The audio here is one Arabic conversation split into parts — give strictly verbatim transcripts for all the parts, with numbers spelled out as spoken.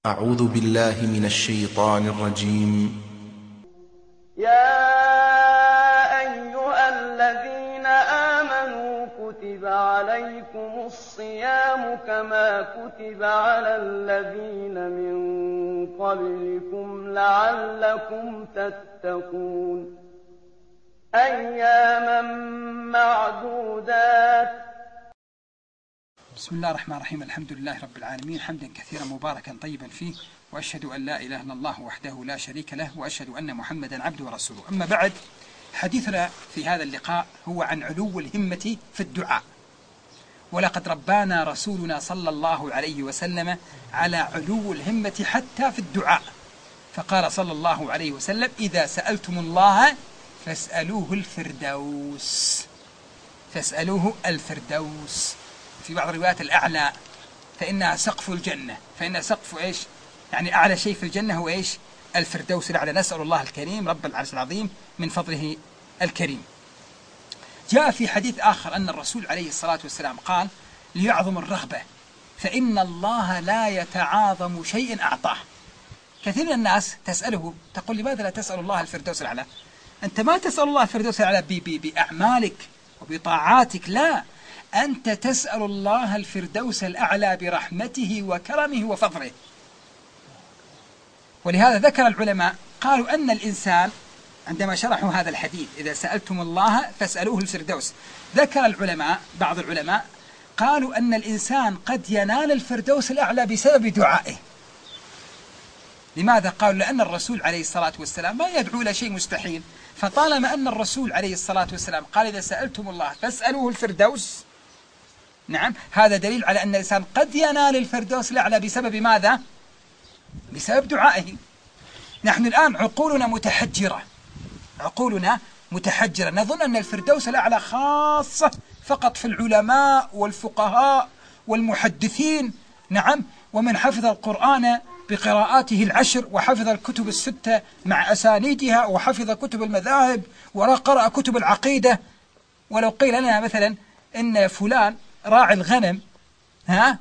أعوذ بالله من الشيطان الرجيم. يا أيها الذين آمنوا كتب عليكم الصيام كما كتب على الذين من قبلكم لعلكم تتقون أياما معدودات. بسم الله الرحمن الرحيم. الحمد لله رب العالمين، حمدا كثيرا مباركا طيبا فيه، وأشهد أن لا إله إلا الله وحده لا شريك له، وأشهد أن محمدا عبده ورسوله. أما بعد، حديثنا في هذا اللقاء هو عن علو الهمة في الدعاء. ولقد ربانا رسولنا صلى الله عليه وسلم على علو الهمة حتى في الدعاء، فقال صلى الله عليه وسلم: إذا سألتم الله فاسألوه الفردوس، فاسألوه الفردوس. في بعض الروايات الأعلى، فإنها سقف الجنة، فإن سقف إيش؟ يعني أعلى شيء في الجنة هو إيش؟ الفردوس الأعلى. نسأل الله الكريم رب العرش العظيم من فضله الكريم. جاء في حديث آخر أن الرسول عليه الصلاة والسلام قال: ليعظم الرغبة فإن الله لا يتعاظم شيء أعطاه. كثير من الناس تسأله، تقول: لماذا لا تسأل الله الفردوس الأعلى؟ أنت ما تسأل الله الفردوس الأعلى بأعمالك وبطاعاتك، لا، أنت تسأل الله الفردوس الأعلى برحمته وكرمه وفضله. ولهذا ذكر العلماء قالوا أن الإنسان عندما شرحوا هذا الحديث: إذا سألتم الله فاسألوه الفردوس، ذكر العلماء بعض العلماء قالوا أن الإنسان قد ينال الفردوس الأعلى بسبب دعائه. لماذا؟ قالوا: لأن الرسول عليه الصلاة والسلام ما يدعو إلى شيء مستحيل، فطالما أن الرسول عليه الصلاة والسلام قال: إذا سألتم الله فاسألوه الفردوس، نعم، هذا دليل على أن الإنسان قد ينال الفردوس الأعلى بسبب ماذا؟ بسبب دعائه. نحن الآن عقولنا متحجرة، عقولنا متحجرة، نظن أن الفردوس الأعلى خاصة فقط في العلماء والفقهاء والمحدثين، نعم، ومن حفظ القرآن بقراءاته العشر، وحفظ الكتب الستة مع أسانيدها، وحفظ كتب المذاهب، وقرأ كتب العقيدة. ولو قيل لنا مثلا إن فلان راعي الغنم ها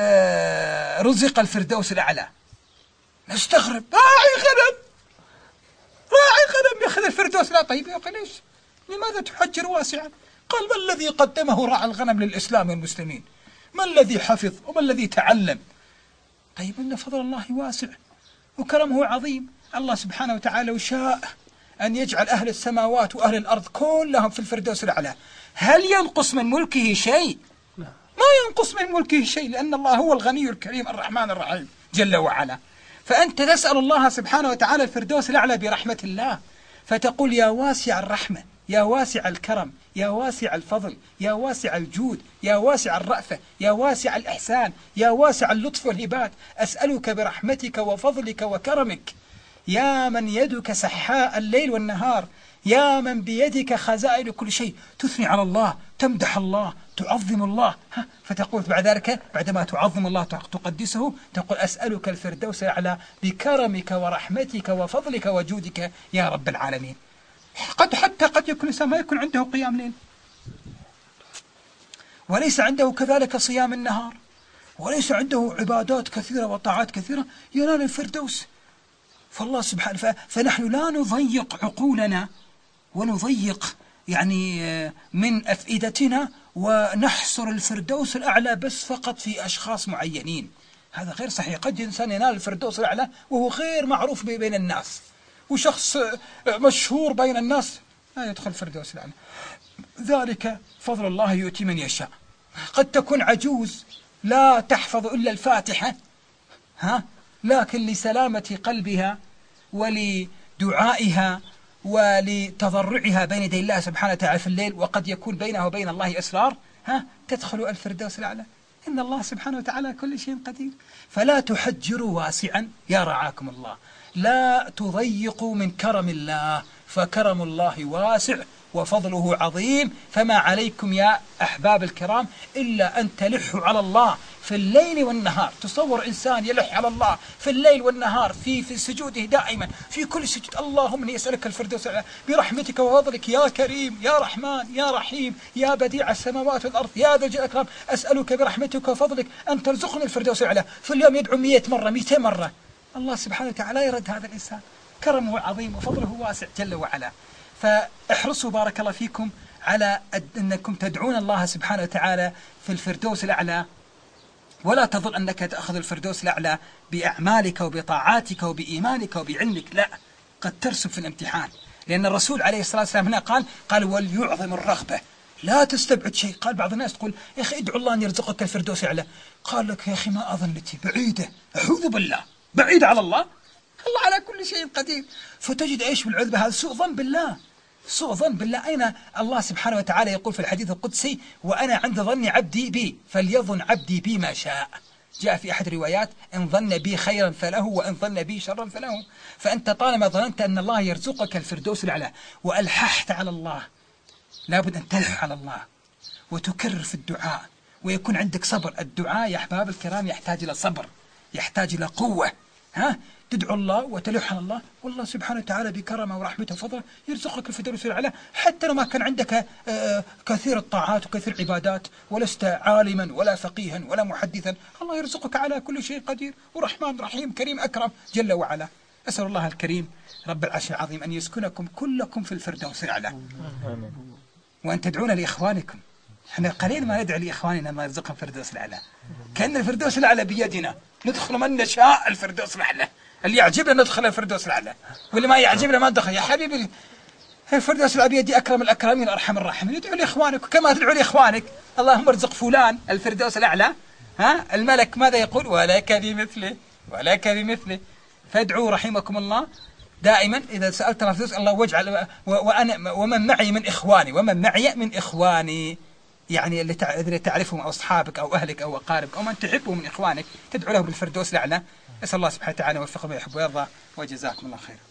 آه رزق الفردوس الأعلى، نستغرب: راعي غنم، راعي غنم يأخذ الفردوس الأعلى. طيب يا أخي، ليش؟ لماذا تحجر واسعا؟ قال: ما الذي قدمه راعي الغنم للإسلام والمسلمين؟ ما الذي حفظ وما الذي تعلم؟ طيب، إن فضل الله واسع وكرمه عظيم. الله سبحانه وتعالى وشاء أن يجعل أهل السماوات وأهل الأرض كلهم في الفردوس الأعلى، هل ينقص من ملكه شيء؟ ما ينقص من ملكه شيء، لأن الله هو الغني الكريم الرحمن الرحيم جل وعلا. فأنت تسأل الله سبحانه وتعالى الفردوس الأعلى برحمة الله، فتقول: يا واسع الرحمة، يا واسع الكرم، يا واسع الفضل، يا واسع الجود، يا واسع الرأفة، يا واسع الإحسان، يا واسع اللطف والهبات، أسألك برحمتك وفضلك وكرمك، يا من يدك سحاء الليل والنهار، يا من بيدك خزائن كل شيء. تثني على الله، تمدح الله، تعظم الله، ها، فتقول بعد ذلك بعدما تعظم الله تقدسه، تقول: أسألك الفردوس الأعلى بكرمك ورحمتك وفضلك وجودك يا رب العالمين. قد حتى قد يكون الإنسان ما يكون عنده قيام ليل، وليس عنده كذلك صيام النهار، وليس عنده عبادات كثيرة وطاعات كثيرة، ينال الفردوس. فالله سبحانه، فنحن لا نضيق عقولنا ونضيق يعني من أفئدتنا ونحصر الفردوس الأعلى بس فقط في أشخاص معينين. هذا غير صحيح. قد إنسان ينال الفردوس الأعلى وهو غير معروف بين الناس، وشخص مشهور بين الناس لا يدخل الفردوس الأعلى. ذلك فضل الله يؤتي من يشاء. قد تكون عجوز لا تحفظ إلا الفاتحة، ها، لكن لسلامة قلبها ولدعائها ولتضرعها بين يدي الله سبحانه وتعالى في الليل، وقد يكون بينها وبين الله أسرار، ها، تدخل الفردوس الأعلى. إن الله سبحانه وتعالى كل شيء قدير. فلا تحجروا واسعا يا رعاكم الله، لا تضيقوا من كرم الله، فكرم الله واسع وفضله عظيم. فما عليكم يا أحباب الكرام إلا أن تلحوا على الله في الليل والنهار. تصور إنسان يلح على الله في الليل والنهار في في سجوده دائما، في كل سجود: اللهم إني أسألك الفردوس برحمتك وفضلك يا كريم يا رحمن يا رحيم يا بديع السماوات والأرض يا ذا الجلال والإكرام، أسألك برحمتك وفضلك أن ترزقني الفردوس الأعلى. في اليوم يدعو مئة مرة مئتين مرة. الله سبحانه وتعالى يرد هذا الإنسان، كرمه عظيم وفضله واسع جل وعلا. فاحرصوا بارك الله فيكم على أنكم تدعون الله سبحانه وتعالى في الفردوس الأعلى، ولا تظن أنك تأخذ الفردوس الأعلى بأعمالك وبطاعاتك وبإيمانك وبعلمك، لا، قد ترسب في الامتحان. لأن الرسول عليه الصلاة والسلام هنا قال قال وليعظم الرغبة، لا تستبعد شيء. قال بعض الناس تقول: يا أخي ادعو الله أن يرزقك الفردوس الأعلى. قال لك: يا أخي ما أظن لك بعيدة، أعوذ بالله، بعيدة على الله، الله على كل شيء قدير. فتجد إيش بالعذبة؟ هذا سوء ظن بالله، سوء ظن بالله. أين الله سبحانه وتعالى يقول في الحديث القدسي: وأنا عند ظن عبدي بي فليظن عبدي بي ما شاء. جاء في أحد الروايات: إن ظن بي خيرا فله وإن ظن بي شرا فله. فأنت طالما ظننت أن الله يرزقك الفردوس الأعلى وألححت على الله، لابد أن تلح على الله وتكرر في الدعاء ويكون عندك صبر. الدعاء يا أحباب الكرام يحتاج إلى صبر، يحتاج إلى قوة. ها تدعو الله وتلح على الله، والله سبحانه وتعالى بكرمه ورحمته وفضله يرزقك الفردوس الأعلى، حتى لو ما كان عندك كثير الطاعات وكثير العبادات ولست عالما ولا فقيها ولا محدثا، الله يرزقك على كل شيء قدير، ورحمن رحيم كريم أكرم جل وعلا. أسأل الله الكريم رب العرش العظيم أن يسكنكم كلكم في الفردوس الأعلى، وأن تدعون لإخوانكم. احنا قليل ما ندعو لإخواننا ما يرزقهم الفردوس الأعلى، كأن الفردوس الأعلى بيدنا، ندخل من نشاء الفردوس الأعلى. اللي يعجبنا ندخل الفردوس الأعلى، واللي ما يعجبنا ما ندخل. يا حبيبي الفردوس الأعلى بيدي أكرم الأكرمين أرحم الراحمين. ادعو لإخوانك كما تدعو لإخوانك. اللهم ارزق فلان الفردوس الأعلى. ها الملك ماذا يقول؟ ولك بمثله ولك بمثله. فادعوا رحمكم الله دائما إذا سألت الفردوس: الله واجعل وأنا ومن معي من إخواني، ومن معي من إخواني، يعني اللي تعرفهم أو أصحابك أو أهلك أو أقاربك أو من تحبه من إخوانك، تدعو له بالفردوس الأعلى. أسأل الله سبحانه وتعالى يوفقه ويحب ويرضى، وجزاكم الله خير.